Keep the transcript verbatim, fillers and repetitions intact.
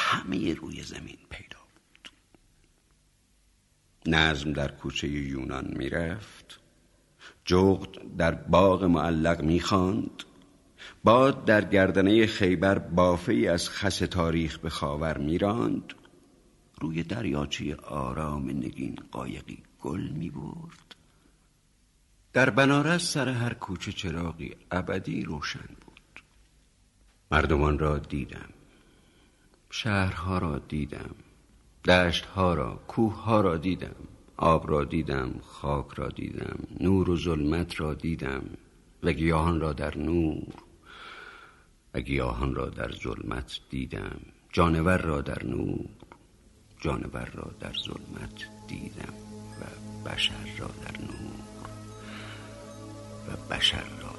همه روی زمین پیدا بود. نظم در کوچه یونان می رفت، جغد در باغ معلق می خواند، باد در گردنه خیبر بافه‌ای از خس تاریخ به خاور می راند، روی دریاچه آرام نگین قایقی گل می برد. در بنارس سر هر کوچه چراغی ابدی روشن بود. مردمان را دیدم، شهرها را دیدم، دشتها را، کوهها را دیدم، آب را دیدم، خاک را دیدم، نور و ظلمت را دیدم و گیاهان را در نور و گیاهان را در ظلمت دیدم، جانور را در نور، جانور را در ظلمت دیدم و بشر را در نور و بشر را